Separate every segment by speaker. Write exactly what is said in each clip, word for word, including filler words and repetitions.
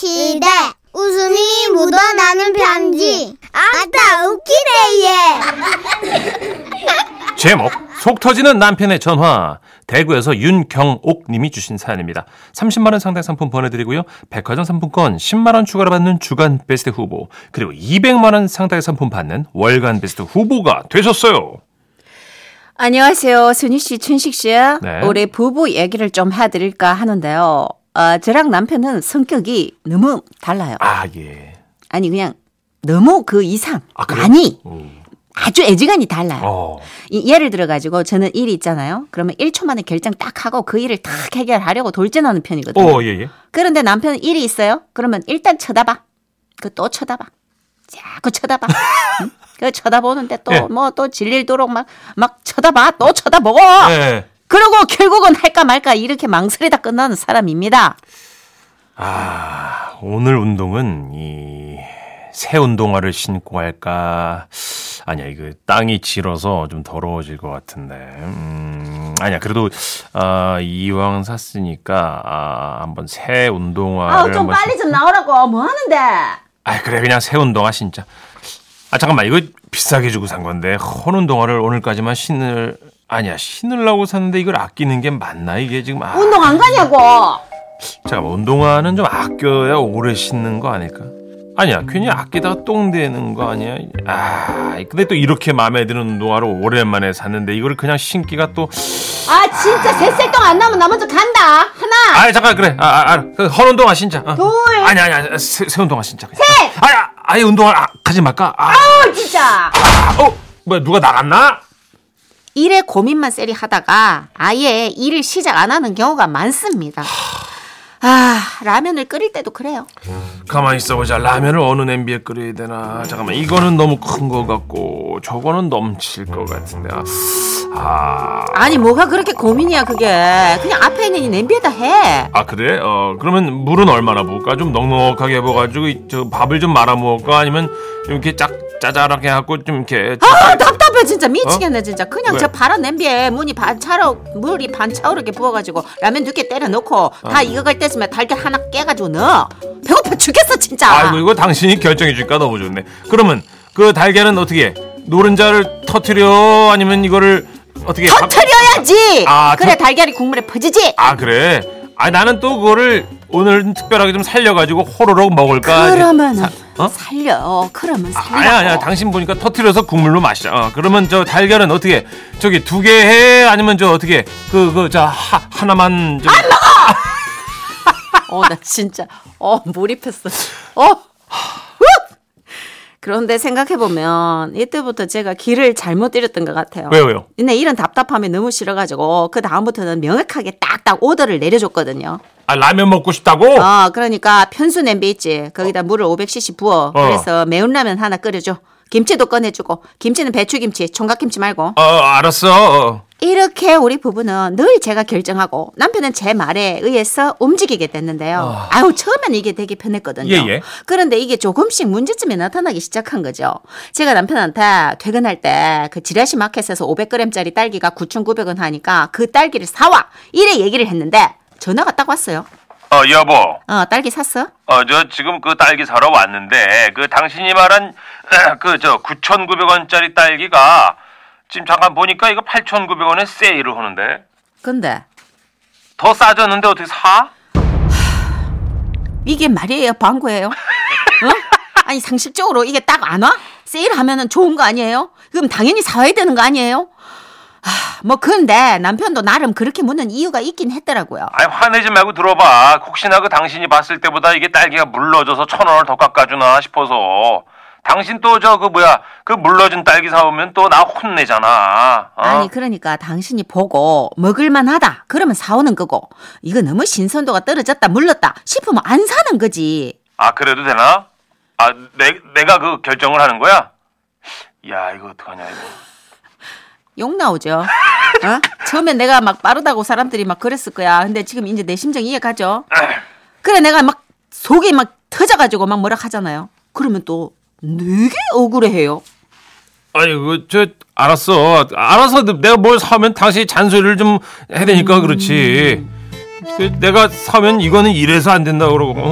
Speaker 1: 시대 웃음이 묻어나는 편지. 아따 웃기네 얘.
Speaker 2: 제목 속 터지는 남편의 전화. 대구에서 윤경옥 님이 주신 사연입니다. 삼십만 원 상당 상품 보내드리고요. 백화점 상품권 십만 원 추가로 받는 주간 베스트 후보, 그리고 이백만 원 상당의 상품 받는 월간 베스트 후보가 되셨어요.
Speaker 3: 안녕하세요. 순희씨, 춘식씨.
Speaker 2: 네.
Speaker 3: 올해 부부 얘기를 좀 해드릴까 하는데요. 어, 저랑 남편은 성격이 너무 달라요.
Speaker 2: 아, 예.
Speaker 3: 아니 그냥 너무 그 이상
Speaker 2: 아, 그래요?
Speaker 3: 많이
Speaker 2: 오.
Speaker 3: 아주 애지간히 달라요.
Speaker 2: 어.
Speaker 3: 이, 예를 들어가지고 저는 일이 있잖아요. 그러면 일 초 만에 결정 딱 하고 그 일을 딱 해결하려고 돌진하는 편이거든요.
Speaker 2: 어, 예, 예.
Speaker 3: 그런데 남편은 일이 있어요. 그러면 일단 쳐다봐. 그 또 쳐다봐. 자꾸 쳐다봐. 응? 그 쳐다보는데 또 뭐 또
Speaker 2: 예.
Speaker 3: 질릴도록 막, 막 쳐다봐. 또 쳐다보고.
Speaker 2: 예.
Speaker 3: 그러고 결국은 할까 말까 이렇게 망설이다 끝나는 사람입니다.
Speaker 2: 아, 오늘 운동은 이 새 운동화를 신고 할까? 아니야, 이거 땅이 질어서 좀 더러워질 것 같은데. 음, 아니야, 그래도 아, 이왕 샀으니까 아, 한번 새 운동화를.
Speaker 3: 아, 좀
Speaker 2: 한번
Speaker 3: 빨리 좀 나오라고. 뭐 하는데?
Speaker 2: 아, 그래, 그냥 새 운동화 신자. 아, 잠깐만, 이거 비싸게 주고 산 건데 헌 운동화를 오늘까지만 신을. 아니야, 신으려고 샀는데 이걸 아끼는 게 맞나 이게 지금. 아.
Speaker 3: 운동 안 가냐고.
Speaker 2: 잠깐만, 운동화는 좀 아껴야 오래 신는 거 아닐까? 아니야, 괜히 아끼다가 똥 되는 거 아니야? 아, 근데 또 이렇게 마음에 드는 운동화를 오랜만에 샀는데 이거를 그냥 신기가 또.
Speaker 3: 아, 진짜 셋셀동 안 나면 나 먼저 간다. 하나.
Speaker 2: 아, 잠깐, 그래. 아, 아, 아 그 헌 운동화 신자. 어.
Speaker 3: 둘.
Speaker 2: 아니, 아니, 아니, 새, 새 운동화 신자.
Speaker 3: 셋.
Speaker 2: 아야, 아예 운동화 아, 가지 말까? 아,
Speaker 3: 아, 진짜.
Speaker 2: 아, 어, 뭐야, 누가 나갔나?
Speaker 3: 일에 고민만 쎄리 하다가 아예 일을 시작 안 하는 경우가 많습니다. 아, 라면을 끓일 때도 그래요.
Speaker 2: 가만히 있어보자. 라면을 어느 냄비에 끓여야 되나? 잠깐만, 이거는 너무 큰 거 같고 저거는 넘칠 것 같은데. 아,
Speaker 3: 아니 뭐가 그렇게 고민이야 그게. 그냥 앞에 있는 이 냄비에다 해.
Speaker 2: 아 그래? 어 그러면 물은 얼마나 부을까? 좀 넉넉하게 부어가지고 이, 저 밥을 좀 말아 먹을까? 아니면 좀 이렇게 짝 짜잘하게 하고 좀 이렇게.
Speaker 3: 아, 답답해 진짜 미치겠네. 어? 진짜 그냥
Speaker 2: 왜?
Speaker 3: 저 파란 냄비에 문이 반 차로 물이 반 차오르게 부어가지고 라면 두 개 때려 넣고 어. 다 익어갈 때쯤에 달걀 하나 깨가지고 넣어. 배고파 죽겠어 진짜.
Speaker 2: 아이고, 이거 당신이 결정해 주니까 너무 좋네. 그러면 그 달걀은 어떻게 노른자를 터트려? 아니면 이거를 어떻게
Speaker 3: 터트려야지.
Speaker 2: 아,
Speaker 3: 그래
Speaker 2: 터...
Speaker 3: 달걀이 국물에 퍼지지.
Speaker 2: 아 그래? 아 나는 또 그거를 오늘 특별하게 좀 살려가지고 호로록 먹을까?
Speaker 3: 그러면
Speaker 2: 사, 어?
Speaker 3: 살려. 그러면 살려.
Speaker 2: 아니야 아니야, 당신 보니까 터트려서 국물로 마시자. 어, 그러면 저 달걀은 어떻게 저기 두 개 해? 아니면 저 어떻게 그 그 저 하나만 좀...
Speaker 3: 안 먹어. 어, 나 진짜 어 몰입했어. 어. 그런데 생각해보면 이때부터 제가 길을 잘못 때렸던 것 같아요.
Speaker 2: 왜요? 왜요?
Speaker 3: 근데 이런 답답함이 너무 싫어가지고 그 다음부터는 명확하게 딱딱 오더를 내려줬거든요.
Speaker 2: 아, 라면 먹고 싶다고?
Speaker 3: 어, 그러니까 편수 냄비 있지. 거기다 물을 오백 씨씨 부어.
Speaker 2: 어.
Speaker 3: 그래서 매운 라면 하나 끓여줘. 김치도 꺼내주고. 김치는 배추김치, 총각김치 말고.
Speaker 2: 어, 알았어.
Speaker 3: 이렇게 우리 부부는 늘 제가 결정하고 남편은 제 말에 의해서 움직이게 됐는데요. 어. 아유, 처음에는 이게 되게 편했거든요.
Speaker 2: 예, 예.
Speaker 3: 그런데 이게 조금씩 문제점이 나타나기 시작한 거죠. 제가 남편한테 퇴근할 때 그 지라시 마켓에서 오백 그램짜리 딸기가 구천구백 원 하니까 그 딸기를 사와. 이래 얘기를 했는데 전화가 딱 왔어요.
Speaker 2: 어, 여보.
Speaker 3: 어, 딸기 샀어?
Speaker 2: 어, 저 지금 그 딸기 사러 왔는데 그 당신이 말한 그 저 구천구백 원짜리 딸기가 지금 잠깐 보니까 이거 팔천구백 원에 세일을 하는데.
Speaker 3: 근데
Speaker 2: 더 싸졌는데 어떻게 사?
Speaker 3: 이게 말이에요, 방구예요? 어? 아니 상식적으로 이게 딱 안 와? 세일하면은 좋은 거 아니에요? 그럼 당연히 사와야 되는 거 아니에요? 하, 뭐 근데 남편도 나름 그렇게 묻는 이유가 있긴 했더라고요.
Speaker 2: 아니 화내지 말고 들어봐. 혹시나 그 당신이 봤을 때보다 이게 딸기가 물러져서 천 원을 더 깎아주나 싶어서. 당신 또 저 그 뭐야 그 물러진 딸기 사오면 또 나 혼내잖아. 어?
Speaker 3: 아니 그러니까 당신이 보고 먹을만하다 그러면 사오는 거고, 이거 너무 신선도가 떨어졌다 물렀다 싶으면 안 사는 거지.
Speaker 2: 아 그래도 되나? 아 내, 내가 그 결정을 하는 거야? 야 이거 어떡하냐 이거.
Speaker 3: 욕 나오죠. 어? 처음엔 내가 막 빠르다고 사람들이 막 그랬을 거야. 근데 지금 이제 내 심정 이해가죠? 그래 내가 막 속이 막 터져가지고 막 뭐라 하잖아요. 그러면 또 되게 억울해해요.
Speaker 2: 아니 그 저 알았어. 알아서 내가 뭘 사면 당신이 잔소리를 좀 해야 되니까 그렇지. 그 내가 사면 이거는 이래서 안 된다 그러고 어?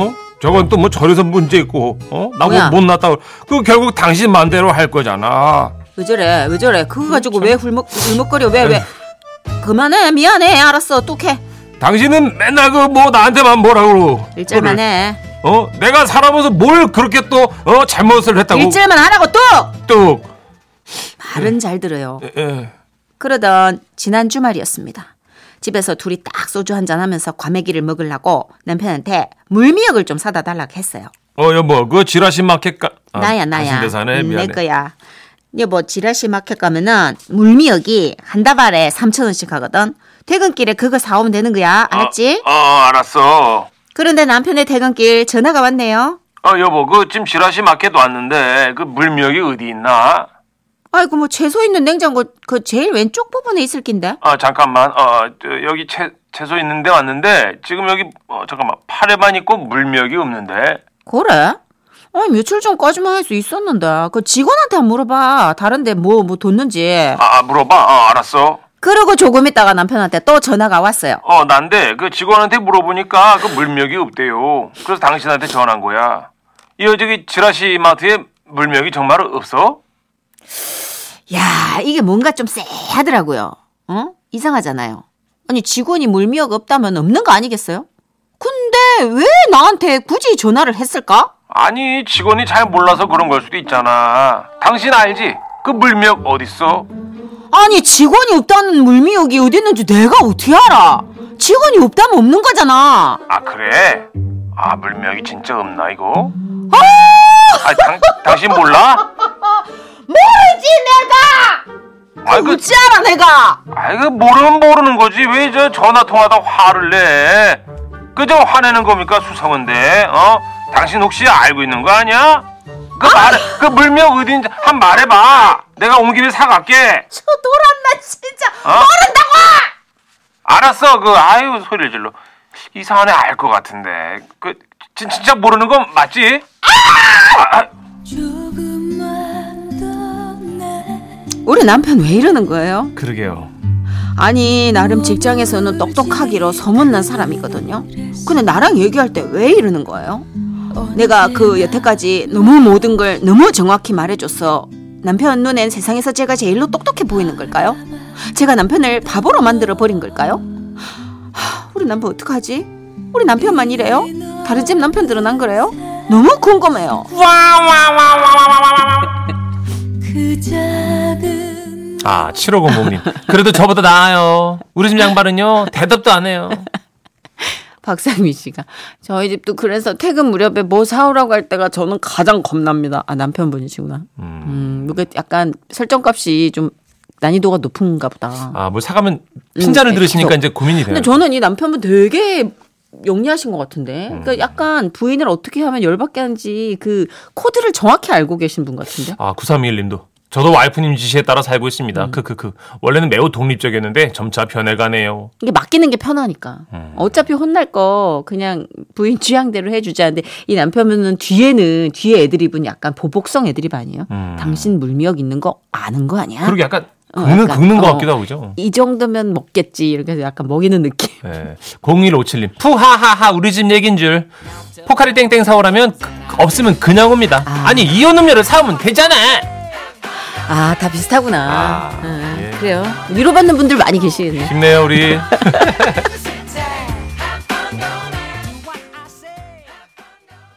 Speaker 2: 저건 또 뭐 저래서 문제 있고 어? 나
Speaker 3: 뭐야?
Speaker 2: 뭐 못났다고 그 결국 당신 맘대로 할 거잖아.
Speaker 3: 왜 저래 왜 저래 그거 가지고 왜 훌먹, 훌먹거려 왜 왜 그만해 미안해 알았어 뚝해
Speaker 2: 당신은 맨날 그 뭐 나한테만 뭐라고
Speaker 3: 일절만 해
Speaker 2: 어? 내가 살아보면서 뭘 그렇게 또 어? 잘못을 했다고
Speaker 3: 일절만 하라고 뚝
Speaker 2: 뚝
Speaker 3: 말은 잘 들어요.
Speaker 2: 에, 에.
Speaker 3: 그러던 지난 주말이었습니다. 집에서 둘이 딱 소주 한잔 하면서 과메기를 먹으려고 남편한테 물미역을 좀 사다 달라고 했어요.
Speaker 2: 어 여보 그 지라시 마켓 가 아,
Speaker 3: 나야 나야
Speaker 2: 대사네,
Speaker 3: 음, 내
Speaker 2: 미안해.
Speaker 3: 거야. 여보 지라시 마켓 가면은 물미역이 한 다발에 삼천 원씩 하거든. 퇴근길에 그거 사오면 되는 거야. 알았지?
Speaker 2: 어, 어 알았어.
Speaker 3: 그런데 남편의 퇴근길 전화가 왔네요.
Speaker 2: 어 여보 그 지금 지라시 마켓 왔는데 그 물미역이 어디 있나?
Speaker 3: 아이고 뭐 채소 있는 냉장고 그 제일 왼쪽 부분에 있을 낀데.
Speaker 2: 아 잠깐만 어 저, 여기 채, 채소 있는데 왔는데 지금 여기 어, 잠깐만 파래만 있고 물미역이 없는데.
Speaker 3: 그래? 아니 며칠 전까지만 할 수 있었는데 그 직원한테 한번 물어봐. 다른데 뭐 뭐 뒀는지.
Speaker 2: 아 물어봐. 어 알았어.
Speaker 3: 그러고 조금 있다가 남편한테 또 전화가 왔어요.
Speaker 2: 어 난데 그 직원한테 물어보니까 그 물미역이 없대요. 그래서 당신한테 전화한 거야. 이 저기 지라시 마트에 물미역이 정말 없어?
Speaker 3: 야 이게 뭔가 좀 쎄하더라고요. 어? 이상하잖아요. 아니 직원이 물미역 없다면 없는 거 아니겠어요? 근데 왜 나한테 굳이 전화를 했을까?
Speaker 2: 아니 직원이 잘 몰라서 그런 걸 수도 있잖아. 당신 알지? 그 물미역 어딨어?
Speaker 3: 아니 직원이 없다는 물미역이 어디 있는지 내가 어떻게 알아? 직원이 없다면 없는 거잖아.
Speaker 2: 아 그래? 아 물미역이 진짜 없나 이거?
Speaker 3: 아!
Speaker 2: 아 당, 당신 몰라?
Speaker 3: 모르지 내가.
Speaker 2: 아이, 그-
Speaker 3: 어찌 알아 내가.
Speaker 2: 아이 그 모르면 모르는 거지 왜 저 전화 통화다 화를 내? 그저 화내는 겁니까 수상한데 어? 당신 혹시 알고 있는 거 아니야? 그 말해 그 물미역 어딘지 한 말해봐. 내가 온 김에 사갈게.
Speaker 3: 저 돌았나 진짜.
Speaker 2: 어? 모른다고. 알았어 그 아유 소리를 질러. 이상한 애 알 것 같은데 그 진, 진짜 모르는 건 맞지? 아, 아.
Speaker 3: 우리 남편 왜 이러는 거예요?
Speaker 2: 그러게요.
Speaker 3: 아니 나름 직장에서는 똑똑하기로 소문난 사람이거든요. 근데 나랑 얘기할 때 왜 이러는 거예요? 내가 그 여태까지 너무 모든 걸 너무 정확히 말해줘서 남편 눈엔 세상에서 제가 제일로 똑똑해 보이는 걸까요? 제가 남편을 바보로 만들어 버린 걸까요? 하, 우리 남편 어떡하지? 우리 남편만 이래요? 다른 집 남편들은 안 그래요? 너무 궁금해요.
Speaker 2: 아 칠오공공님 그래도 저보다 나아요. 우리 집 양반은요 대답도 안 해요.
Speaker 3: 박상미 씨가 저희 집도 그래서 퇴근 무렵에 뭐 사오라고 할 때가 저는 가장 겁납니다. 아 남편분이시구나. 음, 음 이게 약간 설정값이 좀 난이도가 높은가 보다.
Speaker 2: 아 뭐 사가면 핀잔을
Speaker 3: 음,
Speaker 2: 들으시니까
Speaker 3: 계속.
Speaker 2: 이제 고민이 돼요.
Speaker 3: 근데 저는 이 남편분 되게 영리하신 것 같은데. 그러니까 약간 부인을 어떻게 하면 열받게 하는지 그 코드를 정확히 알고 계신 분 같은데.
Speaker 2: 아 구삼이일님도 저도 와이프님 지시에 따라 살고 있습니다. 크크크. 음. 원래는 매우 독립적이었는데 점차 변해가네요.
Speaker 3: 이게 맡기는 게 편하니까.
Speaker 2: 음.
Speaker 3: 어차피 혼날 거 그냥 부인 취향대로 해주자는데 이 남편분은 뒤에는 뒤에 애드립은 약간 보복성 애드립 아니에요? 음. 당신 물미역 있는 거 아는 거 아니야?
Speaker 2: 그러게 약간
Speaker 3: 어,
Speaker 2: 긁는,
Speaker 3: 약간,
Speaker 2: 긁는 것
Speaker 3: 어,
Speaker 2: 같기도 하고 그죠?
Speaker 3: 이 정도면 먹겠지 이렇게 해서 약간 먹이는 느낌.
Speaker 2: 네. 공일오칠님 푸하하하 우리 집 얘긴 줄. 포카리 땡땡 사오라면 없으면 그냥 옵니다.
Speaker 3: 아.
Speaker 2: 아니 이온 음료를 사오면 되잖아.
Speaker 3: 아, 다 비슷하구나.
Speaker 2: 아,
Speaker 3: 응,
Speaker 2: 예.
Speaker 3: 그래요. 위로받는 분들 많이 계시겠네.
Speaker 2: 힘내요 우리.